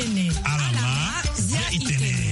itene alama zia itene.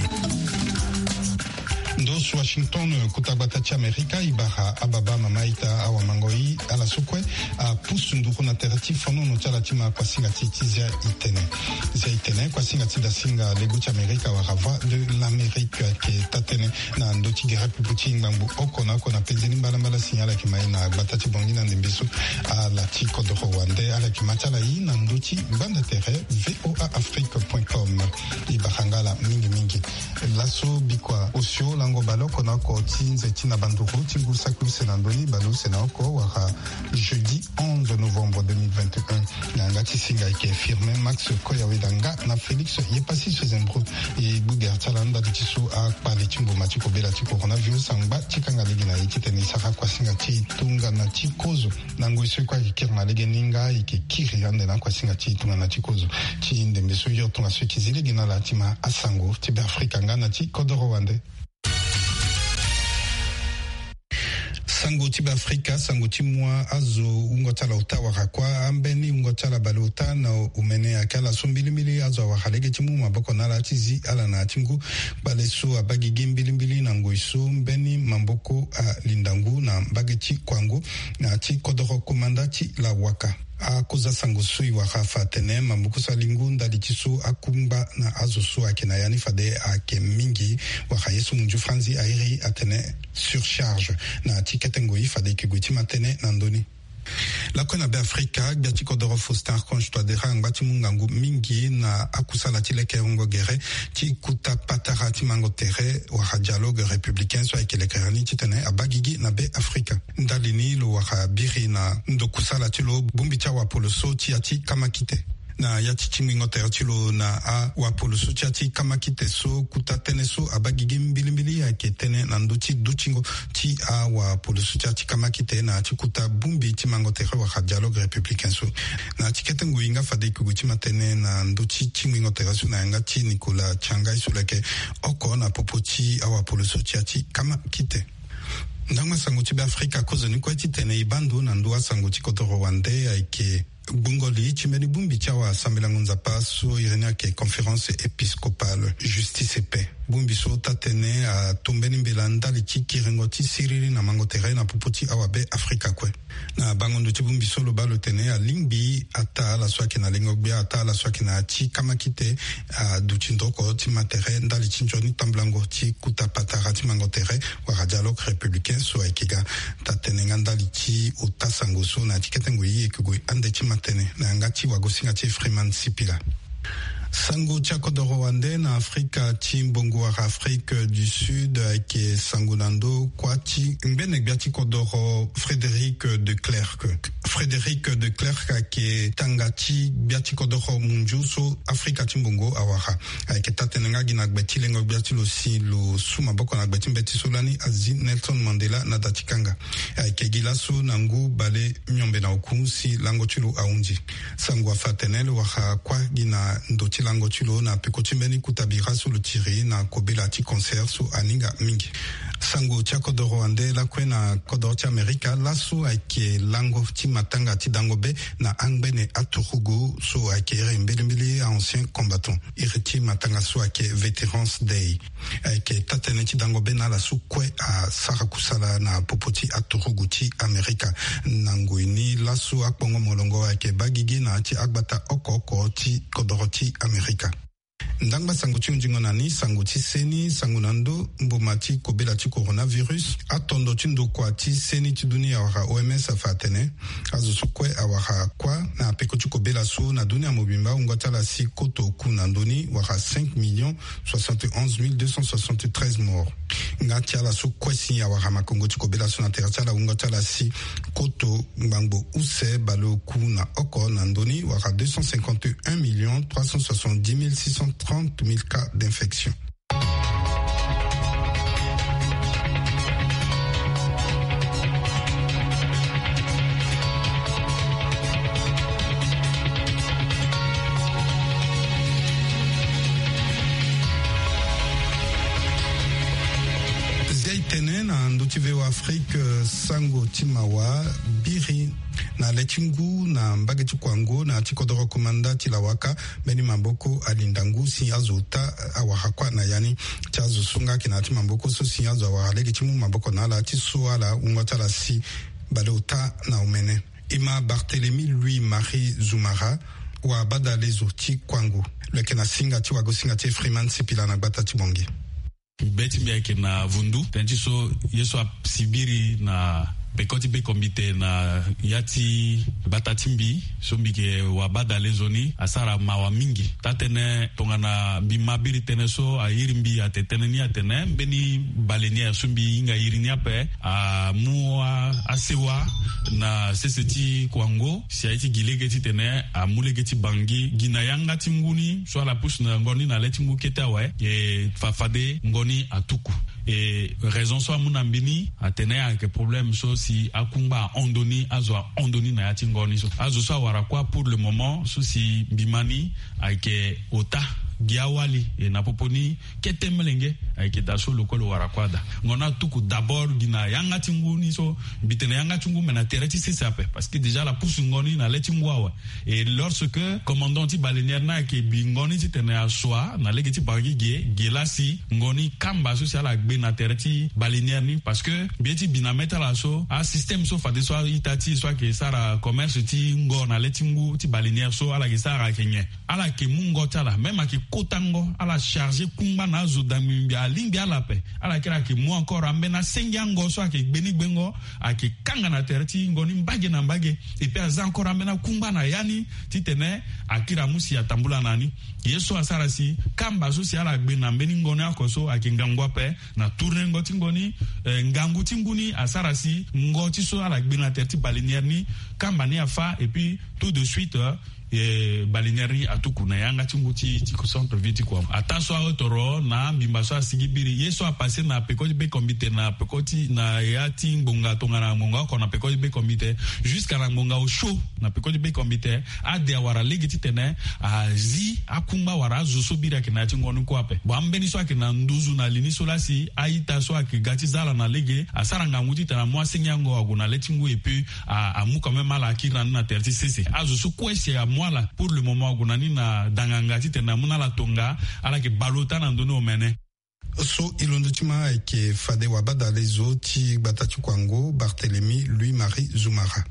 Ndos Washington kutabatachi Amerika ibara ababa mamaita awa mangoi ala sukwe a pusu nduru na teratifu no chala tima kwa singa titi zia itene kwa singa tida singa leguchi Amerika wa rava de l'Amérique ke tatene na ndoti ge republiki ngbangu okona penzeni mbala signala ki mai na batachi bongi na ndimbisu ala tiko de Rwanda ala ki machala yi na ndoti banda tere voaafrique.com ibahangala mingi laso bikwa osio lango baloko na ko tinze tina banduru tingu saku senandoni balu senako wara jeudi 11 novembre 2021 na ngati singa ke firme Max Koyawedanga na Félix Yepasi Sezembro e buger talanda dikiso a pale timbo matiko bela tiko coronavirus anga tikanga legina ikiteni saka kwa singa ti tunga na tikozo na ngoiso kwa kikirma legeninga ike kiri ande na kwa singa ti tunga na tikozo ti ndembe so yo tunga so kizile gina la tima asango ti Afrika ngana ti kodoro wande sango tiba Afrika sango timwa azo ungotala utawa kwa ambeni ungotala balota na umene akala sombilimili azo wa halege timu maboko na la tizi ala na tingu baleso abagigi mbilimbili na ngoiso mbeni mamboko a lindangu na bageti kwangu na ti kodoro komandati la waka akuza sango sui wa rafa tene mamukusa lingunda likiso akumba na azoso akena yani fade ake mingi wa yesu munju franzi airi atene surcharge na tiketengo ifade kiguti matene nandoni la kona be Afrika biati kodoro Faustin Archange to dera ngati mungangu mingi na akusala tileke ngo gere ti kuta patarati mango tere wa dialogue républicain so avec les kerani titene abagigi na be Afrika ndalini lo wa biri na ndokusala tilo bumbi cha wa polo so ti ati kamakite na yati chingingo tertilo na a wapolo suchati kama kite so kutatene so abagigi mbilimbili ya ketene na nduti duchingo ti a wapolo suchati kama kite na chikuta bumbi ti mango tere wa dialogue républicain so na tikete nguinga fade kuguti matene na nduti chingingo tere so na yanga ti Nicolas Changai so leke oko na popoti a wapolo suchati kama kite ndanga sango ti Afrika kozo ni kweti tene ibando na ndua sango ti kodoro wande aike Bungoli chimeni bumbi chawa assemblée ngunza paso irenia ke conférence épiscopale justice et paix bumbi so tatene a tombeni mbelanda likiringoti siriri na mangotere na popoti awabe Afrika kwe na bangondo chibumbi so lobalo tene a lingbi ata la swaki na lingogbi ata la swaki na chi kama kite a duchindoko ti matere ndali chinjoni tamblango ti kutapata ti mangotere wa dialogue républicain so aikiga tatene ngandali ti utasango so na tiketengo yi ekugoi ande ti matene na ngati wagosinga ti Freeman Sipila sango chako do Rwanda na Afrika chimbongo wa Afrique du Sud ke sangolando kwati mbene biati kodoro Frédéric de Klerk ke tangati biati kodoro munjuso Afrika chimbongo awara ke tatenanga gina gbeti lengo biati lo si lo suma boko na gbeti mbeti solani azi Nelson Mandela na datikanga ke gilaso nangu bale nyombe na okunsi lango chulo aunji sango afatenele wa kwa gina ndoti lango chulo na pekochimbeni kutabira so lutiri na kobela ti concert so aninga mingi sango cha kodoro ande la kwena kodoro ti Amerika laso ake lango ti matanga ti dangobe na angbene aturugo so ake mbelimbeli ancien combattant iriti matanga so ake veterans day ake tatene ti dangobe na la so kwe a sarakusala na popoti aturugo ti Amerika nangoini laso akpongo molongo ake bagigi na ti agbata oko ti kodoro ti Amerika ndanga sango ti njingo nani sango ti seni sango nando mbomati kobela ti coronavirus atondo ti ndokwa ti seni ti dunia awara OMS afatene azo so kue awara kwa na peko ti kobela so na dunia mobimba ungota la si koto ku na ndoni wara 5,071,273 morts ngati ala so kue si awara makongo ti kobela so na terra ti ala ungota la si koto ngbango use balo ku na oko na ndoni wara 251,370,630 cas d'infection. Zaitenen, Ndotiveo Afrique, Sango Timawa, Biri, na lechingu na mbage kwango na chikodoro komanda tilawaka beni mamboko alindangu si azota awahakwa na yani chazo sunga kinati mamboko so si azo awahalege chimu mamboko na la tisuala ungota la si balota na umene ima Barthélemy Louis-Marie Zoumara wa bada lezo ti kwango leke na singa ti wago singa ti Freeman Sipila na gbata ti bonge beti miake na vundu tenji so yeso a sibiri na pekoti be komite na yati batatimbi sombike wa bada lezoni asara mawa mingi tatene tongana bimabiri tene so a yirimbi atetene ni atene beni balenia sumbi inga yirini ape a muwa asewa na seseti kwango si aiti gilegeti tene a mulegeti bangi gina yanga tinguni so la push na ngoni na letingu ketawe e fafade ngoni atuku et raison so amunambini atene avec problème so si akumba ondoni azo ondoni na yati ngoni so azo so warakwa pour le moment so si bimani avec ota giawali e na poponi ketemelenge avec daso lokolo warakwada ngona tuku d'abord gina yanga tinguni so bitene yanga tingu mena tereti sesape parce que déjà la pousse ngoni na letingwawa et lorsque commandant ti balenière na ke bingoni ti tene aswa na legeti bangi gelasi ngoni kamba so la gbe na tereti balenière ni parce que bieti binameta la so a système so fade so itati so ke sara commerce ti ngo na letingu ti balenière so ala ke sara kenye ala ke mungo tala même a ke kotango ala charger kumba na zo damimbi alimbi ala pe ala kira ke mo encore ambena sengango so ke beni bengo ake kanga na tereti ngoni mbage na mbage et puis aza encore ambena kumba na yani titene akira musi atambula nani yeso asara si kamba so si ala gbe na mbeni ngoni akoso ake ngangwa pe na tourner ngoti ngoni ngangu tinguni asara si ngoti so ala gbe na tereti balenière ni kamba ni afa et puis tout de suite balinieri atuku na yanga tinguti tiko centre viti kwa ataso autoro na mbimbaso asigibiri yeso a passé na pekoti be comité na pekoti na yati ngonga tongana ngonga ko na pekoti be comité jusqu'à na ngonga au show na pekoti be comité ade wara legiti tene azi akumba wara zosobira kina tingonu kwa pe bambeni so akina nduzu na liniso lasi aita so akigati zala na lege asaranga nguti tana mwa senyango aguna letingu et puis amu quand même ala akira na terti cc azo so kwese mwala pour le moment gunani na danganga titena muna la tonga ala ke balota na ndono mene so ilondo tima ke fade wa bada les autres batatu kwango Barthélemy Louis-Marie Zoumara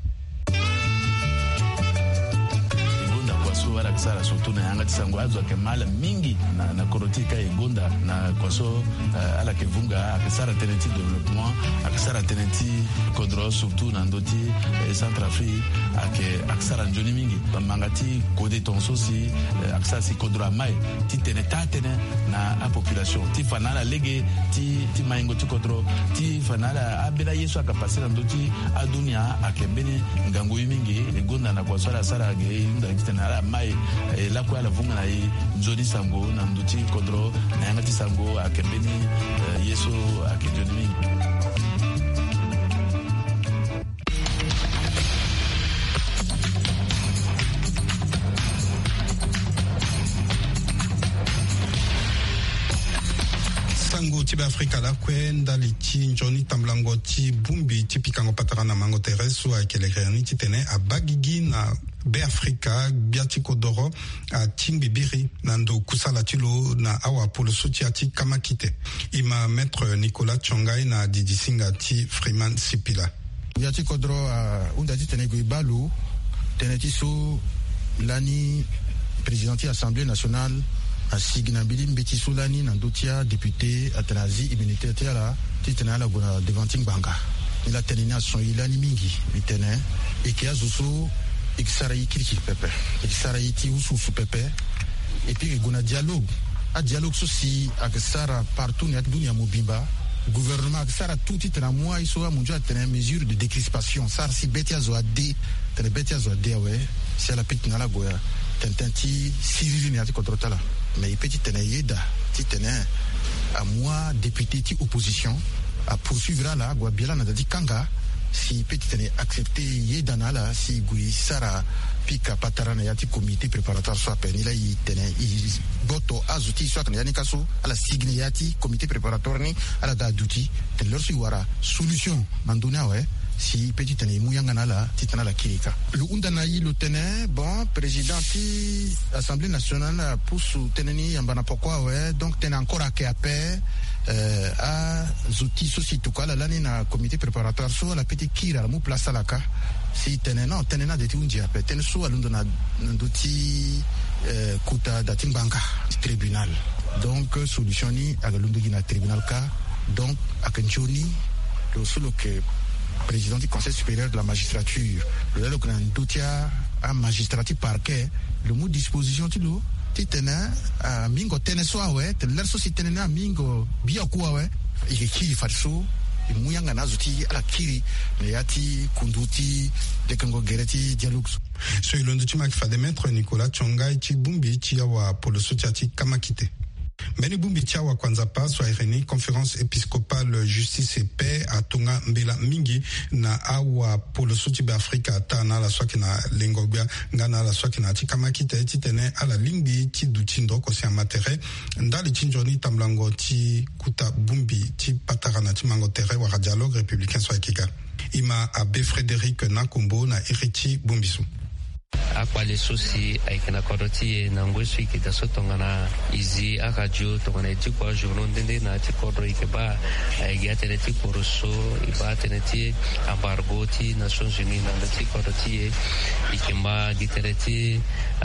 wala kisara surtout na yanga tisango azo ke mala mingi na korotika egonda na kwaso ala ke vunga akisara tenenti développement akisara tenenti kodro surtout na ndoti Centrafrique akisara njoni mingi mangati kode tonso si akisara si kodro mai ti tenetane na a population ti fanala lege ti maingo ti kodro ti fanala abela yeso akapasira ndoti adunia akembeni ngango mingi egonda na kwaso ala sara ge nda kitana mai la kwa la vunga na nzoni sango na nduti kodro na yanga ti sango akembeni yeso akejoni sango tibe Afrika la kwenda lichi njoni tamblango ti bumbi ti pikango patarana mango tereso akele greni ti tene abagigi na be Afrika biati kodoro a timbibiri nando kusala tilo na awa polo sotia ti kamakite ima maître Nicolas Chongai na didisinga ti Freeman Sipila biati kodoro unda ti tene go ibalu tene ti so lani président ti Assemblée nationale a signabili mbeti so lani nando tia député atanazi immunité ti ala ti tene ala gona devant banga ila tene na son ilani mingi itene e ki azuso ikisarayi kiriki pepe ikisarayi ti ususu pepe et puis gona dialogue so si akisara partout ni dunia mobimba gouvernement akisara tout tena moi iso amunja tena mesure de décrispation sar si betia zo ade tena betia zo ade ouais si ala petna la goya tententi civil ni ati contrôle mais il petit tena yeda ti tena à moi député ti opposition à poursuivre là goya biela na dadi kanga si petit tene accepté yedana la si gui sara pika patarana yati comité préparatoire soit penila yi tene i boto azuti soit yani kaso ala signe yati comité préparatoire ni ala da duti ten lor si wara solution mandona ouais si petit tene muyanga la titana la kirika le undana yi le tene bon président ti assemblée nationale pour soutenir yambana pourquoi ouais donc tene encore à paix à zouti société quoi la lani na comité préparatoire so la petite kira la mu place la ka si tene na de ti unji ape tene so alundona ndoti kuta datin banka tribunal donc solution ni agalundu gina tribunal ka donc akanchoni le solo que président du Conseil supérieur de la magistrature, le doutier à magistrature parquet, le mot disposition tu l'as, tu tenais à mingo tenais soit ouais, l'air société tenait à mingo bien quoi ouais, et qui fait ça, et mouyanga nazuti à la kiri, mais yati kunduti, de kango gereti dialogue. So ilondu tima kifade maître Nicolas Chonga iti bumbi iti yawa polo sotiati kamakite. Mbeni bumbi tiawa kwanza pa swa ireni conférence épiscopale justice et paix à Tonga mbela mingi na awa polo suti be Afrika ta na la swaki na lingobia ngana la swaki na tikama kita eti tene ala lingbi ti dutindo ko si amatere ndali tinjoni tamlango ti kuta bumbi ti patarana ti mango tere wa dialogue républicain swa kiga ima abe Frédéric Nakombo na iriti bumbisu akwale sosi aikana koroti na ngweswi kita sotonga na izi akajo tongana itiko journal ndende na tikoro ikeba aigatene tikoroso iba teneti embargo ti Nations Unies na tikoroti ikema gitereti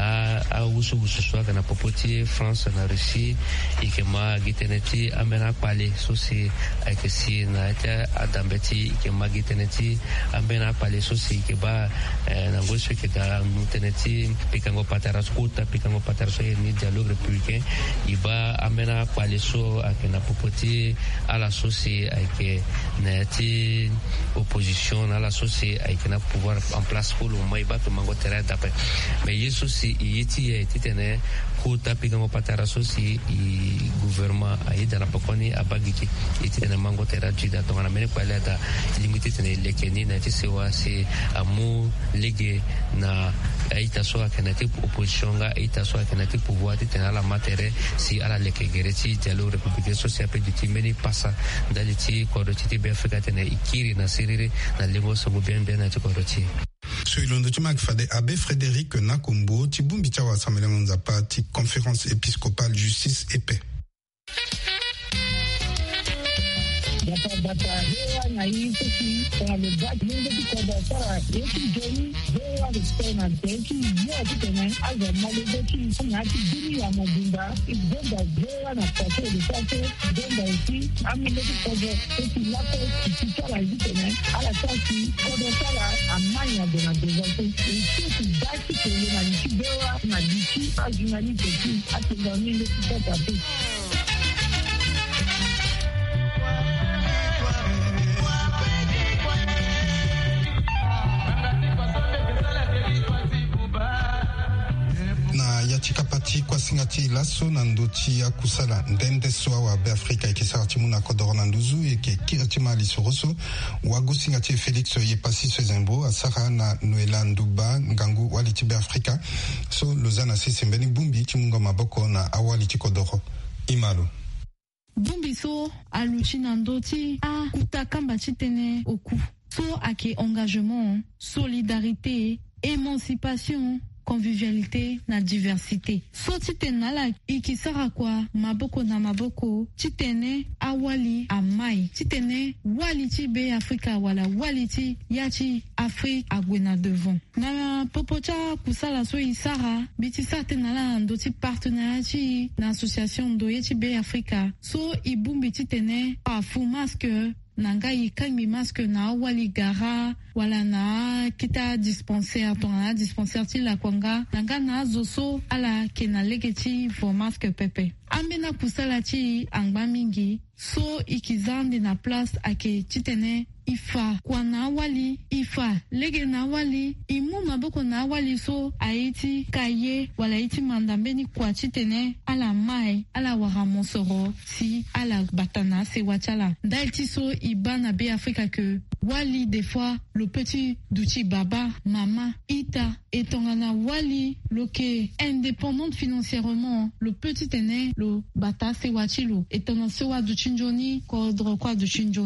a usu swa kana popoti France na Russie ikema giteneti amena kwale sosi aikesi na ta adambeti ikema giteneti amena kwale sosi ikeba na ngweswi kita teneti pikango patara skuta pikango patara so ni dialogue républicain iba amena kwaleso akena popoti ala sosi ake neti opposition ala sosi ake na pouvoir en place pour le mai ba to mango terrain d'après mais yeso si yiti titene kuta pikango patara sosi i gouvernement aida na pokoni abagiki itene mango terrain jida to ngana mene kwaleta limité tene lekeni na tisewa si amu lege na aita so akanati opposition ga aita so akanati pouvoir tena la matière si ala lekegereti dialogue républicain social pe du timeni passa daliti koroti be Afrika tena ikiri na sirire na lengo so bien na koroti so ilondo tima kifade abe Frédéric Nakombo tibumbi chawa assemblée monzapa ti conférence épiscopale justice et paix data hewa na hizo si kwa lebaki mungu kwa sara yetu joni hewa respect na teki yote tena aza malebeki na tibiri ya mabunda igenda hewa na pato de pato genda isi amileki kwa teki lako kitara hizo tena ala kasi kwa sara amanya de na devote isi dati kwa na nitibewa na diti ajunali teki atendamile kwa tatu chikapati kwa singati laso na ndoti ya kusala ndende soa wa be Afrika ikisara timu na kodoro na nduzu eke kiratima lisoroso wago singati Felix yepasi sezembo asara na Noela Nduba ngangu waliti be Afrika so lozana sisi mbeni bumbi timunga maboko na awali tikodoro imalo bumbi so aluchina ndoti a kutakamba chitene oku so ake engagement solidarité émancipation convivialité na diversité so titena la ikisara kwa maboko na maboko titene awali amai titene waliti be Afrika wala waliti yachi Afrique agwena devant na popocha kusala so isara biti satena la ndoti partenariat na association ndo yachi be Afrika so ibumbi titene pa fu masque nanga yikangi masque na wali gara wala na kita dispensaire tona dispensaire ti la kwanga nanga na zoso ala kena legeti for masque pepe ambena kusala ti angba mingi so ikizande na place ake titene ifa kwa na wali ifa lege na wali imu maboko na wali so aiti kaye wala iti mandambeni kwa titene ala mai ala waramonsoro si ala batana se wachala dalti so ibana be Afrika que wali des fois le petit douti baba mama ita etongana wali loke indépendante financièrement le petit aîné le bata se wachilo etona se wa du chinjoni kodro kwa du chinjoni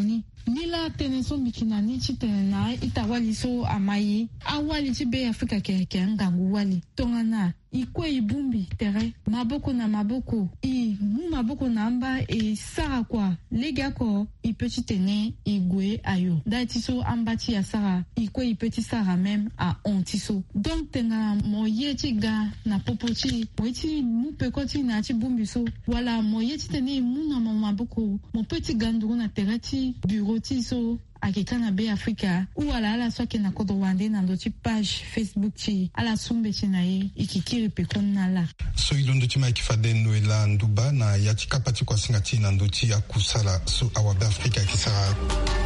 nila tene so mikina ni chi tene na ita wali so amayi awali chi be Afrika ke ngangu wali tongana ikwe ibumbi tere maboko na maboko mu maboko na amba sara kwa lega ko ipeti tene igwe ayo dati so amba ti asara ikwe ipeti sara même a ontiso donc tenga moye ti ga na popoti moiti mu pekoti na ti bumbi so wala moye ti tene mu na maboko mo petit ganduru na tere ti bureau ti so akeka na be Afrika ou ala so ke na kodo wande na do ti page Facebook ti ala sumbe ti na ye ikikiri pekon na la so ilondo ti mai kifade noela nduba na ya ti kapati kwa singa ti na ndo ti akusala so awa be Afrika ki sara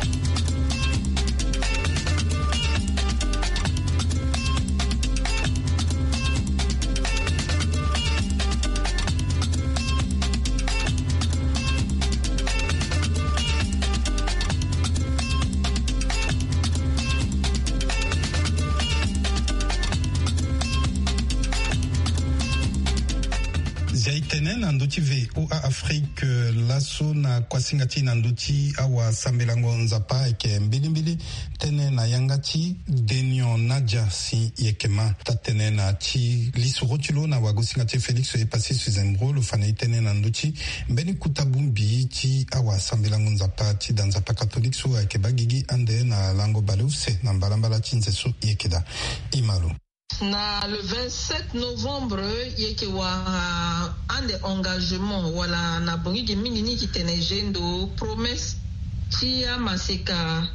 Nanduti ve o Afrique laso na kwasingati nanduti awa sambelango nzapa ke mbilimbili tene na yangati Denion Nadia si yekema tatene na ti lisurotilo na wagosingati Felix e passé suzembro lo fana tene nanduti mbeni kutabumbi ti awa sambelango nzapa ti danzapa catholique so ke bagigi ande na lango balufse na mbalambala ti nzeso yekeda imalo. Na le 27 novembre yeke wa ande engagement wala na bongi mingi ki tenejendo promesse ti maseka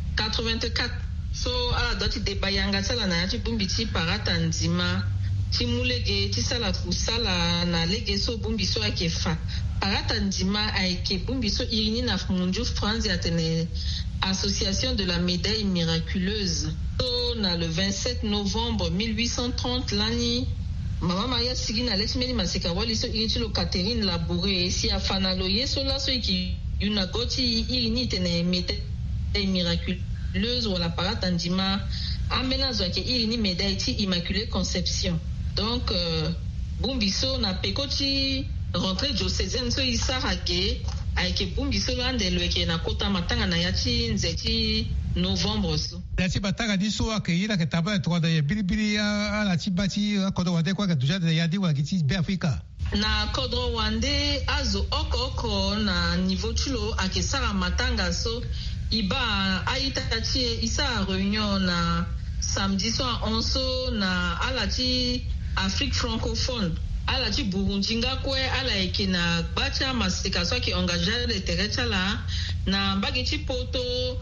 84 so ala doti de bayanga sala na ti bumbi ti parata nzima ti mulege ti sala kusala na lege so bumbi so ake fa parata nzima ake bumbi so irini na munju France atene Association de la médaille miraculeuse. Na le 27 novembre 1830 lani Mama Maria Sigina Alexmeni Maseka wali so iritulo Catherine Labouré si afana loye so la so iki yuna goti irini tene médaille miraculeuse wala parata ndima amena zo ke irini médaille ti Immaculée Conception. Donc bumbiso na pekoti rentrée diocésaine so isarake aike bumbiso lande loeke na kota matanga na yati nzeti novembre so yati batanga diso akeyira ke tabala to da bilibili ala ti bati akodo wande kwa duja da yadi wa kiti be Afrika na kodro wande azo oko na niveau chulo akesara matanga so iba aita ti isa réunion na samedi so onso na ala ti Afrique francophone ala ti Burundi ngakwe ala eke na bacha masika so ki engagé le terrecha la na mbagi ti poto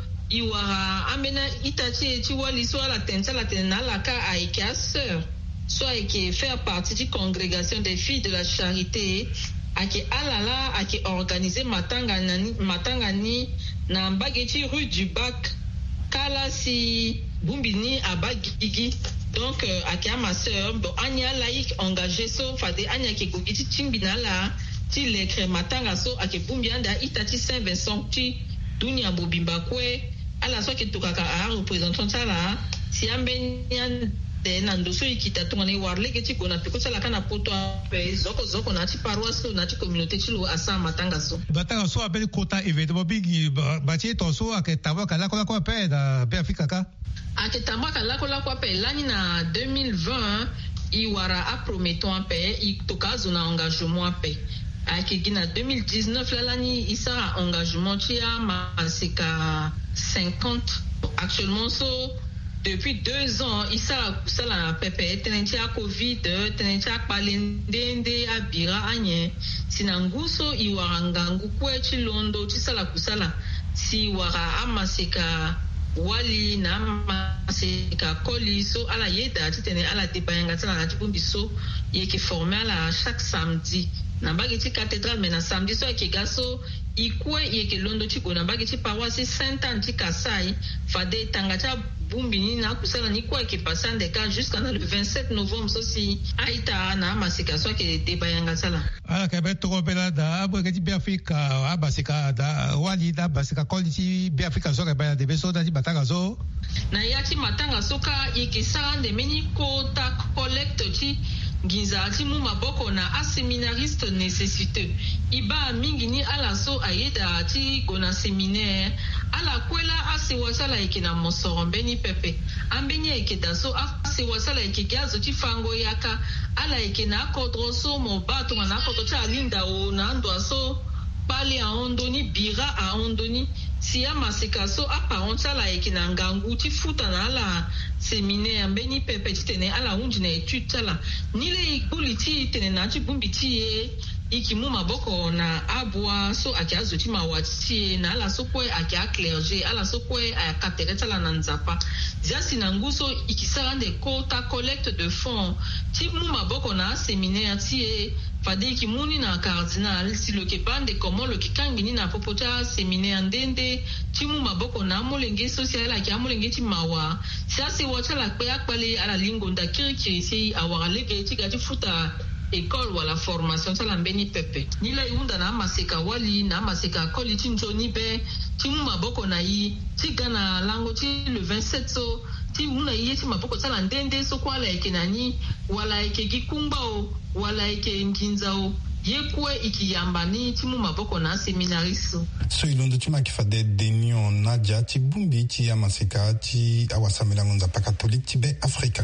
iwara amena itachi ti wali so ala tensala tenala ka aike a sœur so aike faire partie du congrégation des filles de la charité ake alala ake organiser matanga ni na mbagi ti rue du Bac kala si bumbini abagigi. Donc ake ma sœur bon anya laïque engagé so fade anya ke gogiti chimbina la ti lekre matanga so ake bumbi anda itati Saint Vincent ti dunia bobimba kwe ala so ke tukaka a représentant la si ambenya de nando so ikita tongane warle ke ti gona peko sala kana poto pe zoko na ti paroisse na ti communauté ti lo asa matanga so batanga so abeli kota événement bigi bati to so ake tabaka la ko pe da be Afrika ka aketambaka lakolakwa pe lani na 2020 iwara aprometon pe itokazo na engagement pe akegi na 2019 lalani isa engagement tia maseka 50 actuellement so depuis 2 ans isa kusala pepe tenentia covid tenentia palendende abira anye sinanguso iwara ngangu kwe chilondo chisala kusala si wara amaseka wali na maseka koli so ala yeda titene ala debayanga tsana na tibumbi so yeke formé ala chaque samedi na mbagi ti cathédrale mais na samedi so yeke gaso ikwe yeke londo ti gona mbagi ti paroisse Saint-Anne ti Kasai fade tanga ti bumbi ni na kusala ni kwa yeke pasande ka jusqu'à le 27 novembre so si aita na maseka so yeke debayanga tsala ala ka be to bela da abo ke ti be Afrika abaseka da wali da baseka koli ti be Afrika so ka ba de be so da ti batanga so na yati matanga so ka yeke sara de meni kota collecte ti ginza ti mu maboko na aséminariste nécessiteux iba mingi ni ala so ayeda ti gona séminaire ala kwela asiwasala ikina mosoro mbeni pepe ambeni ikeda so asiwasala ikiga zo chifango yaka ala ikina akodro so mo bato na akodro cha linda o na ndo so pale a ondoni bira a ondoni siya masika so aparentia la ikina ngangu chifuta na ala seminaire mbeni pepe tene ala unji na etude tala nile ikuliti tene na chibumbi tie ikimu maboko na abwa so akiazo chima wati na ala sokwe akia clergé ala sokwe akatereta la nanzapa jasi na nguso ikisarande kota collecte de fonds timu maboko na séminaire tie fade ikimuni na cardinal si lo kepande comment lo kikangini na popota séminaire ndende timu maboko na molenge social akia molenge timawa jasi wachala pe akpale ala lingonda kirikiri si awaralege tigati futa école wala formation tala mbeni pepe nila iunda na maseka wali na maseka koli tinjoni be timu maboko na yi tigana lango ti le 27 so ti una yi ti maboko tala ndende so kwala ekenani wala ekegikumba o wala ekenginza o yekwe ikiyambani timu maboko na seminariso so ilondo chima kifade denio nadia ti bumbi ti ya maseka ti awasamela ngonza pa catholique ti be Afrika.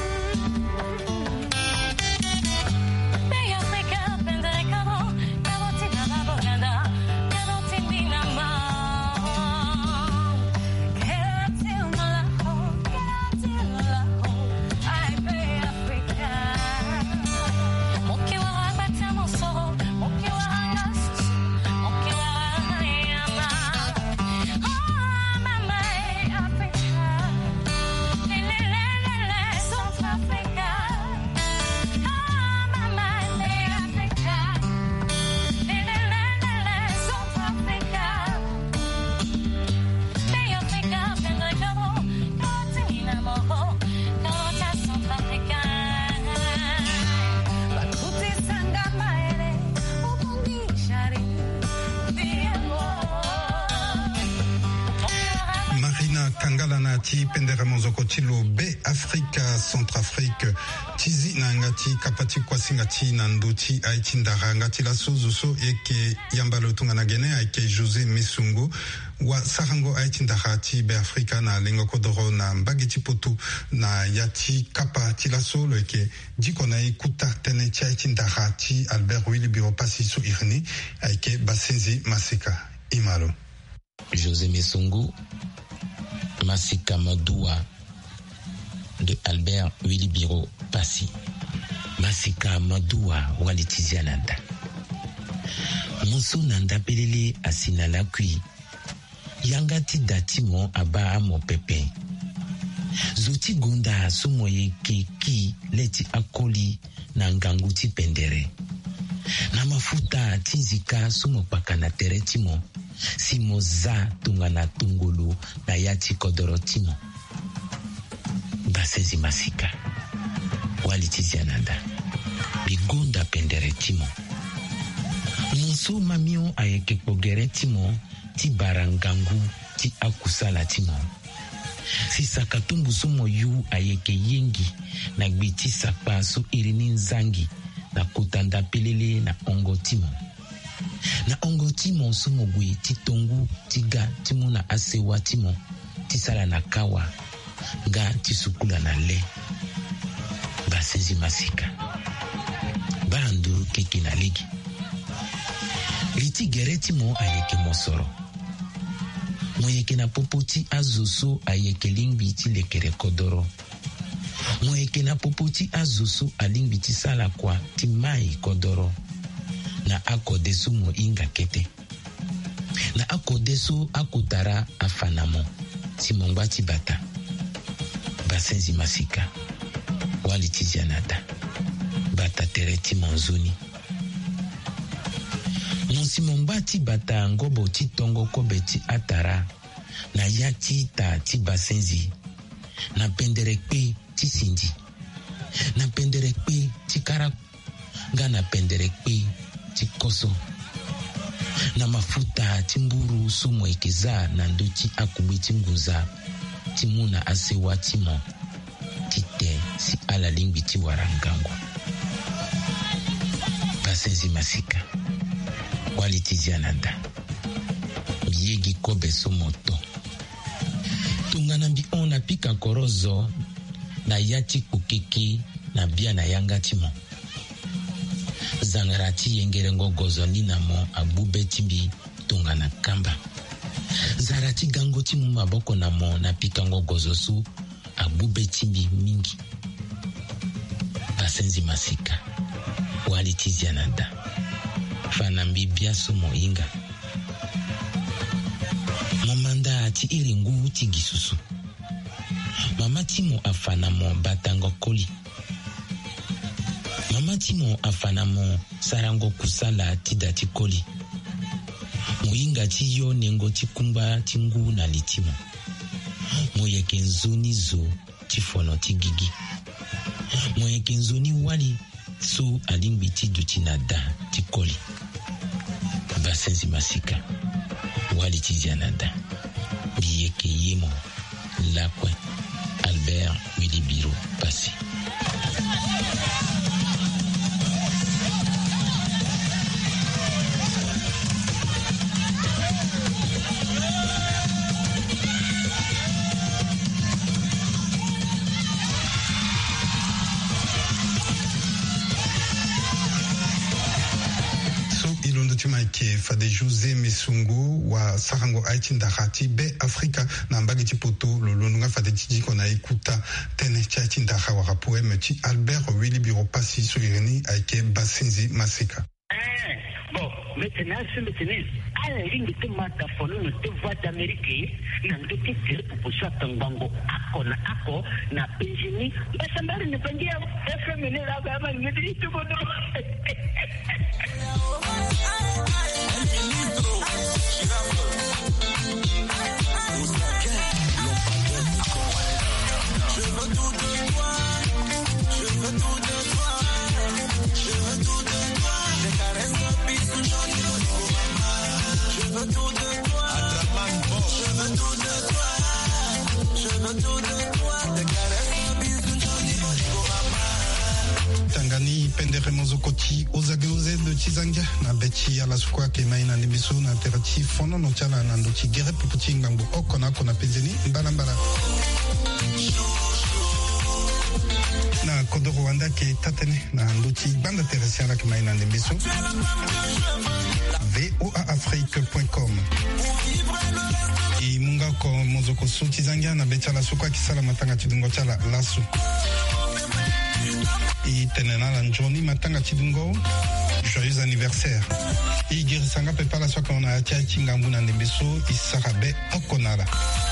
Ti pendera monzoko tilo be Afrika Centrafrique tizi na ngati kapati kwa singati na nduti aiti ndara ngati la sozo so eke yambalo tunga na gene aike José Mesungu wa sarango aiti ndara ti be Afrika na lengo kodoro na mbagiti potu na yati kapa ti la solo eke diko na ikuta tene ti aiti ndara ti Albert Willy Biro Pasi so irni aike Basenzi Masika Imalo. José Mesungu Masika Madoua de Albert Willy Biro Pasi. Masika Madoua walitizia nanda. Muso nanda pelele asina la kui. Yangati datimo aba amo pepe. Zoti gonda sumoye keki leti akoli na nganguti pendere. Na mafuta tinzika sumo pakana teretimo. Simo za tungana tungulu na yati kodoro timo. Basenzi Masika walitizia nanda bigonda pendere timo. Monso mamio ayeke pogere timo ti barangangu ti akusala timo. Si sakatumbu sumo yu ayeke yengi na gbiti sakpa so irini nzangi na kutanda pelele na ongo timo. Na ongo timo sumo gwe ti tongu ti ga timo na asewa timo ti sala na kawa ga ti sukula na le. Basenzi Masika bandu keki na ligi liti gere timo ayeke mosoro moyeke na popoti azoso ayeke lingbi ti lekere kodoro moyeke na popoti azoso alingbi ti sala kwa ti mai kodoro na akodeso mo inga kete na akodeso akutara afanamo ti mongba ti bata. Basenzi Masika walitizia nada bata tere ti monzoni monsi mongba ti bata ngobo ti tongo kobe ti atara na ya ti ta ti Basenzi na pendere kpe ti sindi na pendere kpe ti kara nga na pendere kpe ti koso na mafuta ti mburu sumo ekeza na ndo ti akube ti nguza ti muna asewa ti mo ti te si ala lingbi ti warangangu. Basenzi Masika walitizia nanda yegi kobe so moto tunganambi ona pika korozo na yati kukiki na bia na yanga timo zangarati yengerengo gozo ninamo abube timbi tungana kamba zarati gango timu maboko namo na pika ngo gozo su abube timbi mingi Basenzi Masika wali tiziananda fanambi biaso moinga mamanda ati iringu tigisusu mama timo afanamo batango koli mama timo afanamo sarango kusala tidati koli moinga tiyo nengo tikumba tingu na litimo moyekenzoni zo tifono tigigi moyekenzoni wali so alimbiti dutinada tikoli Basenzi Masika wali tizianada biyeke yemo lakwe Albert Wilibiro Passy. Ke fade Jose Mesungu wa sarango Haiti ndarati be Afrika na mbagi tipoto lolonga fade tijiko na ikuta tene chaiti ndara wa poème ti Albert Wilibiro Passy soireni aike Basenzi Masika. Bon, maintenant c'est maintenant à la ligne de mataphone de voix d'Amérique na ndoki tire proposition tangango akona ako na penjini basambari ne pangia FM ne la baba ne dit tout bon. Tangani pendere mozokoti ozageuze de Chizanga na beti ala sukwa ke maina nimbiso na terati fono no chala na ndochi gere puputi ngambo okona kona penzeni mbala na kodo Rwanda ke tatene na ndochi banda teresi ala ke maina nimbiso voaafrique.com imunga ko mozoko su Chizanga na beti ala sukwa kisala matanga chidungo chala lasu i tenena la njoni matanga chidungo joyeux anniversaire i girisanga pepa la soka ona atia chingambu na ndembeso isarabe okonala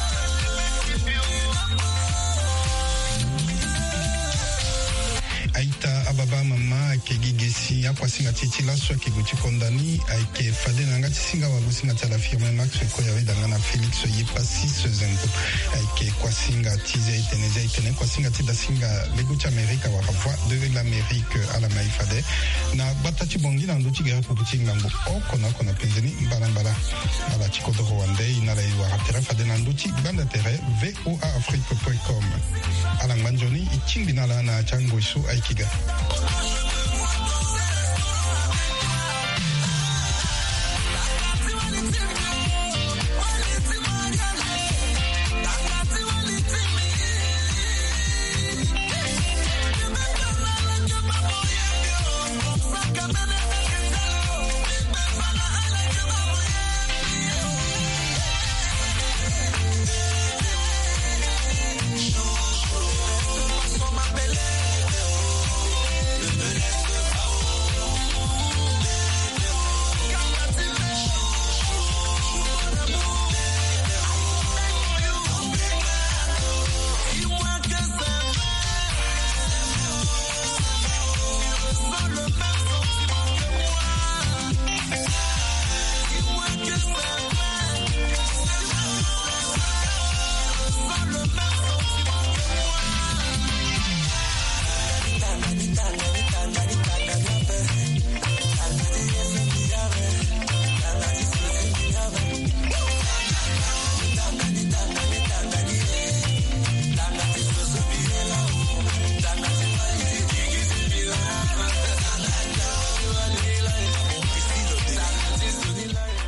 aita ababa mama ke gigesi akwasinga titila so ke guti kondani aike fade nanga tisinga wa gusinga tala firme max ko yawe dangana Felix Yepasi Sezengo aike kwasinga tize iteneze itene kwasinga tida singa leguti Amerika wa voix de l'Amérique à la maifade na batati bongi na nduti gere puputi ngambo okona kona penzeni mbala ala chikodo Rwanda inala iwa ratera fade na nduti banda tere voaafrique.com ala manjoni ichimbi nala na chango isu aikiga